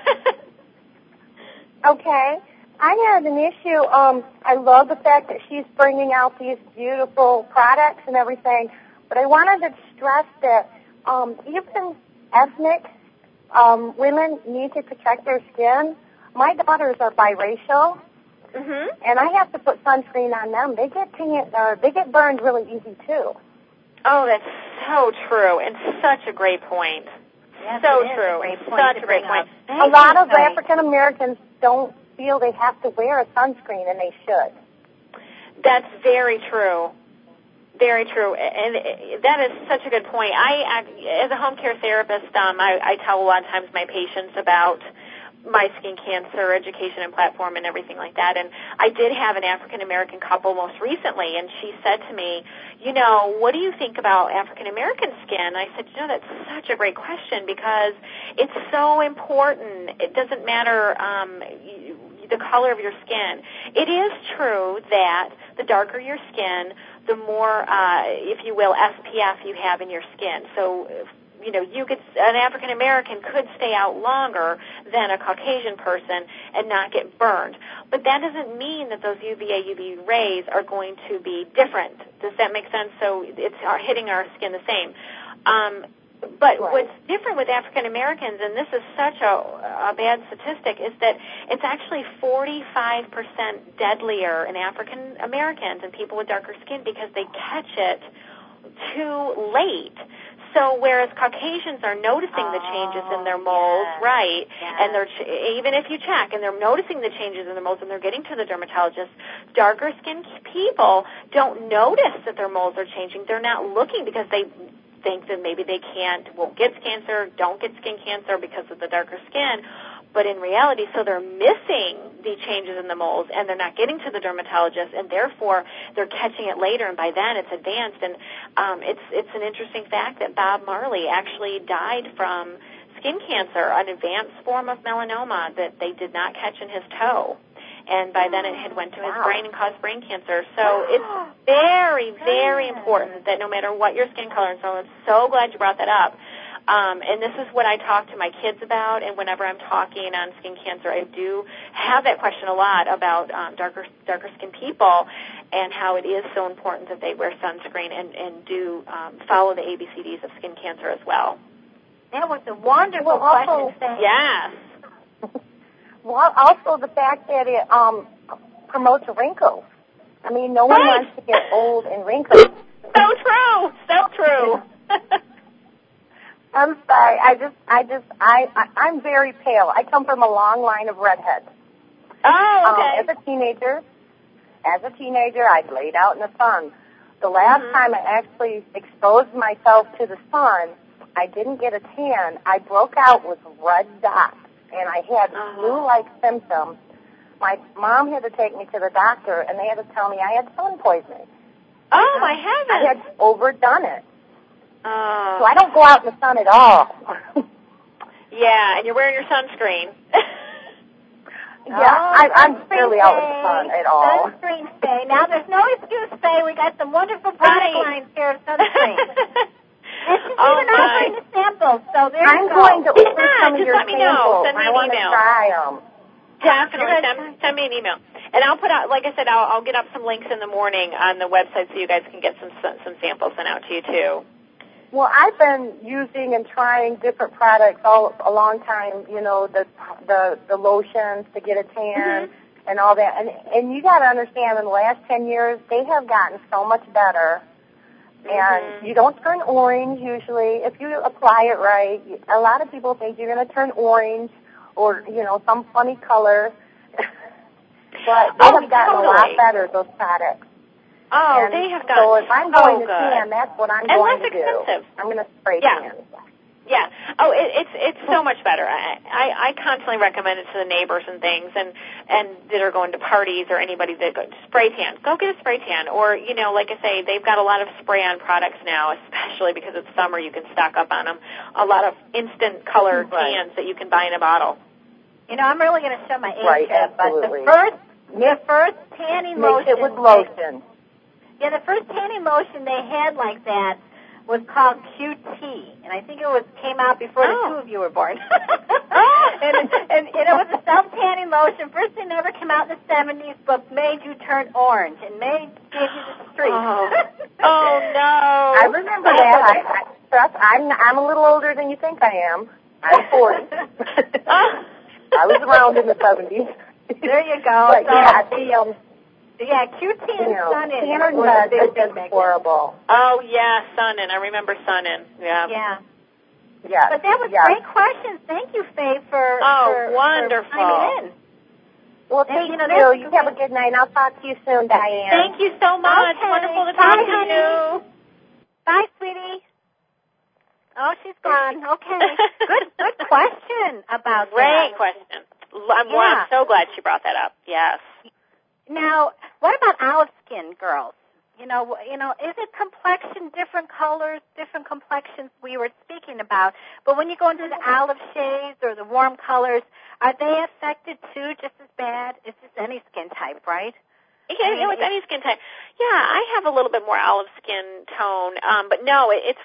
Okay. I had an issue. I love the fact that she's bringing out these beautiful products and everything, but I wanted to stress that even ethnic women need to protect their skin. My daughters are biracial, and I have to put sunscreen on them. They get burned really easy too. Oh, that's so true, and such a great point. Yes, so true. Such a great point. A lot of African Americans don't feel they have to wear a sunscreen, and they should. That's very true. Very true, and that is such a good point. I as a home care therapist, I tell a lot of times my patients about my skin cancer education and platform and everything like that. And I did have an African-American couple most recently, and she said to me, what do you think about African-American skin? I said, that's such a great question, because it's so important. It doesn't matter the color of your skin. It is true that the darker your skin, the more, if you will, SPF you have in your skin. So, an African American could stay out longer than a Caucasian person and not get burned. But that doesn't mean that those UVA, UV rays are going to be different. Does that make sense? So it's hitting our skin the same. But what's different with African Americans, and this is such a bad statistic, is that it's actually 45% deadlier in African Americans and people with darker skin because they catch it too late. So whereas Caucasians are noticing the changes in their moles, right, and they're even if you check, and they're noticing the changes in their moles and they're getting to the dermatologist, darker skinned people don't notice that their moles are changing. They're not looking because they think that maybe they won't get cancer, don't get skin cancer because of the darker skin. But in reality, so they're missing the changes in the moles, and they're not getting to the dermatologist, and therefore they're catching it later, and by then it's advanced. And it's an interesting fact that Bob Marley actually died from skin cancer, an advanced form of melanoma that they did not catch in his toe. And by then it had went to his brain and caused brain cancer. So it's very, very important that no matter what your skin color, and so I'm so glad you brought that up. And this is what I talk to my kids about, and whenever I'm talking on skin cancer, I do have that question a lot about darker skin people and how it is so important that they wear sunscreen and do follow the ABCDs of skin cancer as well. That was a wonderful question. Yes. Well, also the fact that it promotes wrinkles. I mean, no one wants to get old and wrinkled. So true. So true. I'm sorry. I'm very pale. I come from a long line of redheads. Oh, okay. As a teenager, I laid out in the sun. The last time I actually exposed myself to the sun, I didn't get a tan. I broke out with red dots, and I had flu-like symptoms. My mom had to take me to the doctor, and they had to tell me I had sun poisoning. Oh, my heavens. I had overdone it. So I don't go out in the sun at all. Yeah, and you're wearing your sunscreen. I'm barely out in the sun at all. Sunscreen stay. Now, there's no excuse, Faye. We got some wonderful product lines here of sunscreen. This is even offering the samples, so there you go. I'm going to order some of your let me know. samples. Send me I an want to email. try them. Definitely. Send me an email. And I'll put out, like I said, I'll get up some links in the morning on the website so you guys can get some samples sent out to you, too. Well, I've been using and trying different products all a long time, you know, the lotions to get a tan and all that. And you got to understand, in the last 10 years, they have gotten so much better. And you don't turn orange usually. If you apply it right, a lot of people think you're going to turn orange or, you know, some funny color. But they have gotten a lot better, those products. Oh, they have gotten so if I'm going to good. tan, that's what I'm going to do. Expensive. I'm going to spray tan. Yeah. Oh, it's so much better. I constantly recommend it to the neighbors and things, and that are going to parties or anybody that go spray tan. Go get a spray tan, or you know, like I say, they've got a lot of spray-on products now, especially because it's summer. You can stock up on them. A lot of instant color tans that you can buy in a bottle. You know, I'm really going to show my age here, but the first tanning lotion. Mix it with lotion. Yeah, the first tanning lotion they had like that was called QT, and I think it came out before the two of you were born. and it was a self-tanning lotion. First thing ever came out in the 70s, but made you turn orange and gave you the streak. Oh no! I remember that. I'm a little older than you think I am. I'm 40. I was around in the 70s. There you go. But yeah, QT and Sun-In. Tanner was just horrible. Oh, yeah, Sun-In. I remember Sun-In. Yeah. Yeah. But that was great questions. Thank you, Faye, for wonderful. For chiming in. Well, thank you. You have a good night. I'll talk to you soon, Diane. Thank you so much. Okay. Wonderful to talk to you. Bye, sweetie. Oh, she's gone. Okay. Good question about that. Great question. I'm so glad she brought that up. Yes. Now, what about olive skin girls? You know, is it complexion, different colors, different complexions we were speaking about? But when you go into the olive shades or the warm colors, are they affected too, just as bad? It's just any skin type, right? Yeah, with any skin type. Yeah, I have a little bit more olive skin tone, but no, it's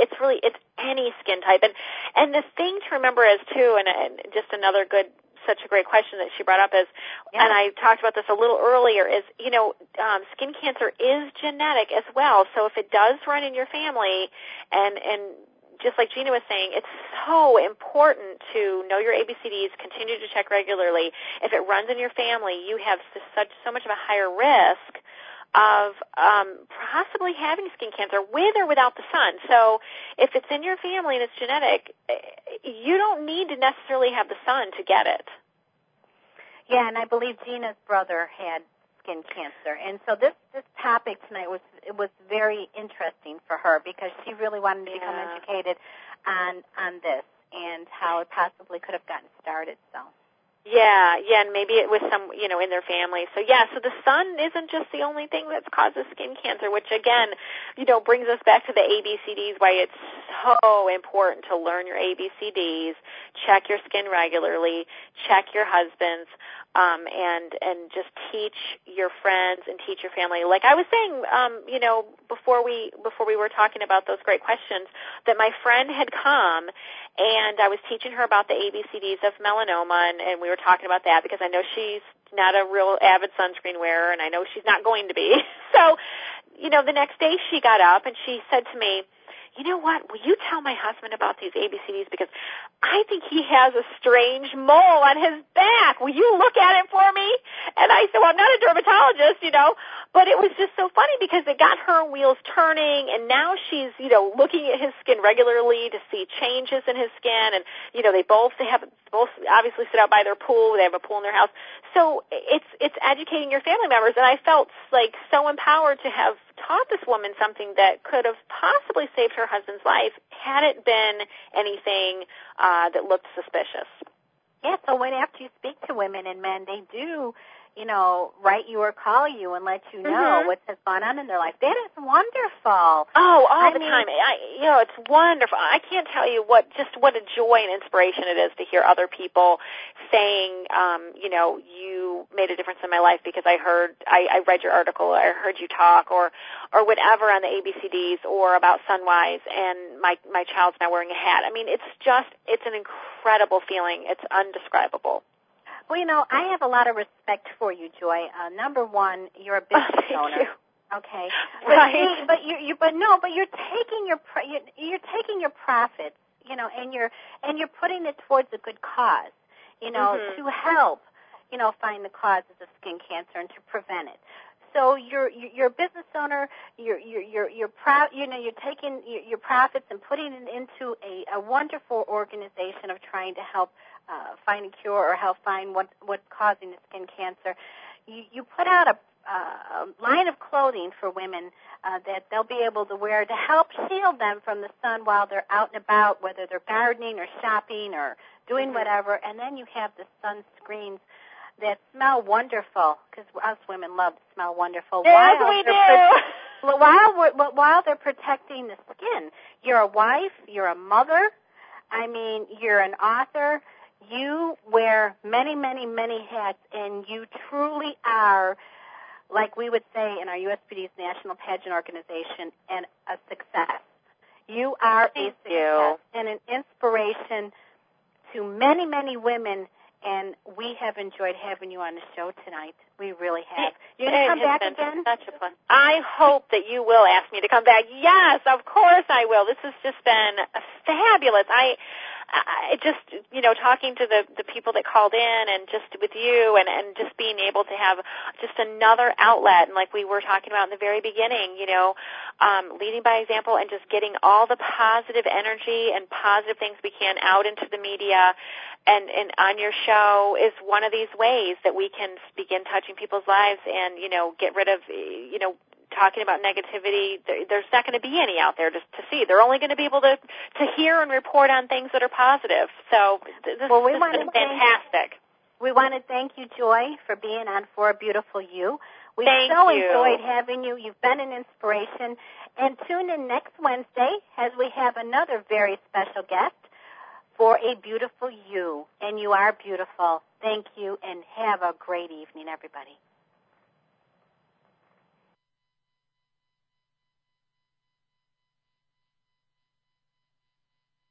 any skin type. And the thing to remember is too, and just another such a great question that she brought up is, and I talked about this a little earlier, is, you know, skin cancer is genetic as well. So if it does run in your family, and just like Gina was saying, it's so important to know your ABCDs, continue to check regularly. If it runs in your family, you have so much of a higher risk of possibly having skin cancer with or without the sun. So if it's in your family and it's genetic, you don't need to necessarily have the sun to get it. Yeah, and I believe Gina's brother had skin cancer. And so this topic tonight was very interesting for her because she really wanted to become educated on this and how it possibly could have gotten started. So. Yeah, and maybe it was some, in their family. So so the sun isn't just the only thing that causes skin cancer, which again, brings us back to the ABCDs, why it's so important to learn your ABCDs, check your skin regularly, check your husband's, and just teach your friends and teach your family. Like I was saying, before we were talking about those great questions, that my friend had come and I was teaching her about the ABCDs of melanoma, and we were talking about that because I know she's not a real avid sunscreen wearer, and I know she's not going to be. So, the next day she got up and she said to me, you know what, will you tell my husband about these ABCDs because I think he has a strange mole on his back. Will you look at it for me? And I said, well, I'm not a dermatologist, but it was just so funny because it got her wheels turning, and now she's, looking at his skin regularly to see changes in his skin, and, they both obviously sit out by their pool. They have a pool in their house. So it's educating your family members, and I felt like so empowered to have taught this woman something that could have possibly saved her husband's life had it been anything that looked suspicious. Yeah, so after you speak to women and men, they do, write you or call you and let you know what has gone on in their life. That is wonderful. Oh, all the time. It's wonderful. I can't tell you what a joy and inspiration it is to hear other people saying, you made a difference in my life because I read your article, or I heard you talk, or whatever on the ABCDs or about Sunwise, and my child's now wearing a hat. I mean, it's an incredible feeling. It's undescribable. Well, I have a lot of respect for you, Joy. Number one, you're a business owner. You. Okay. Right. But you're taking your profits, and you're putting it towards a good cause, to help, find the causes of skin cancer and to prevent it. So you're a business owner. You're proud. You're taking your profits and putting it into a wonderful organization of trying to help find a cure or help find what's causing the skin cancer. You put out a line of clothing for women that they'll be able to wear to help shield them from the sun while they're out and about, whether they're gardening or shopping or doing whatever. And then you have the sunscreens that smell wonderful, because us women love to smell wonderful. Yes, we do. While they're protecting the skin. You're a wife. You're a mother. I mean, you're an author. You wear many, many, many hats, and you truly are, like we would say in our USPD's National Pageant Organization, a success. You are a success and an inspiration to many, many women. And we have enjoyed having you on the show tonight. We really have. You going to come back again? Such a pleasure. I hope that you will ask me to come back. Yes, of course I will. This has just been fabulous. I just, talking to the people that called in and just with you and just being able to have just another outlet, and like we were talking about in the very beginning, leading by example and just getting all the positive energy and positive things we can out into the media. And on your show is one of these ways that we can begin touching people's lives and, get rid of, talking about negativity. There's not going to be any out there to see. They're only going to be able to hear and report on things that are positive. So this has been fantastic. We want to thank you, Joy, for being on For a Beautiful You. We enjoyed having you. You've been an inspiration. And tune in next Wednesday as we have another very special guest. For a beautiful you, and you are beautiful. Thank you, and have a great evening, everybody.